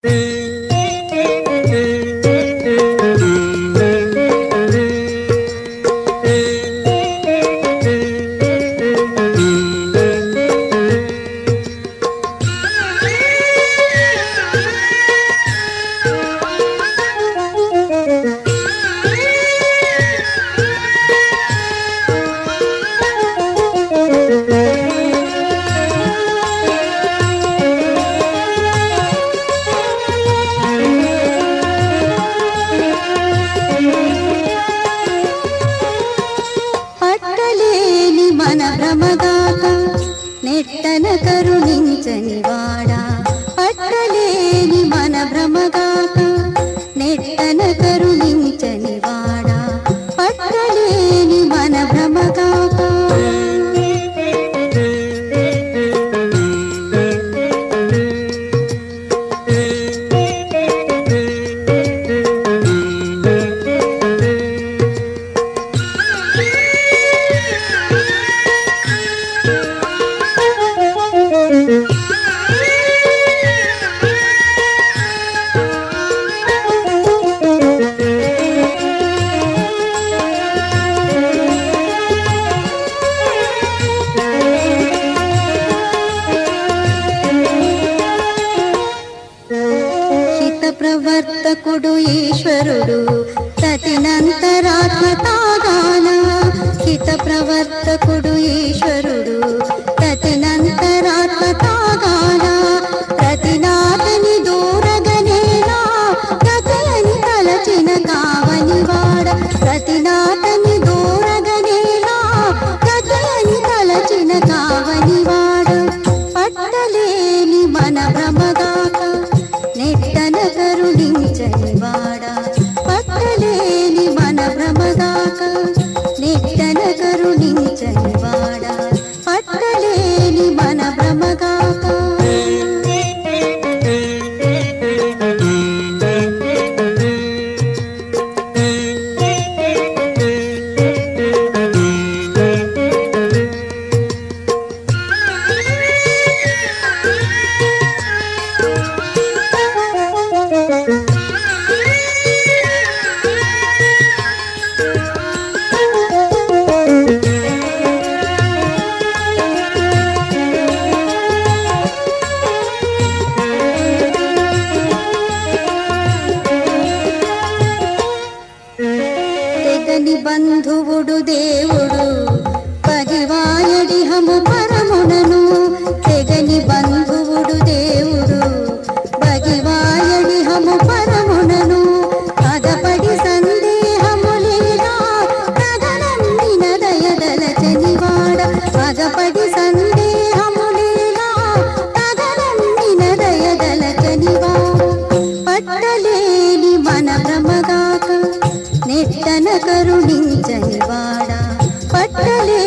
పట్టలేని మన భ్రమగాక నెట్టన కరుణించని వాడా, పట్టలేని మన భ్రమగాక నెట్టన కరుణించని వాడా, పట్టలేని మన భ్రమగాక. ప్రవర్తకుడు ఈశ్వరుడు తతినంతరాత్మతాగాన, హిత ప్రవర్తకుడు ఈశ్వరుడు తతినంతరాత్మతాగాన, ప్రతినాథని దూరగనేలా గతలని తలచిన కావని వాడ, ప్రతినాథని దూరగనేలా గతలని తలచిన కావని వాడ, పట్టలేని మన భ్రమగాక నెట్టన కరుణించని వాడా, పట్టలేని మన భ్రమగాక నెట్టన కరుణించని వాడా, పట్టలేని మన భ్రమగాక. తెగని బంధువుడు దేవుడు పగివాయడిహము పరమునను, తెగని బంధువుడు దేవుడు పగివాయడిహము పరమునను, పదపడి సందేహములేలా కదలమ్మిన దయదలచని వాడ, పదపడి సందేహములేలా కదలమ్మిన దయదలచని వాడ, పట్టలేని మన భ్రమగాక నెట్టన కరుణించని వాడా, పట్టలే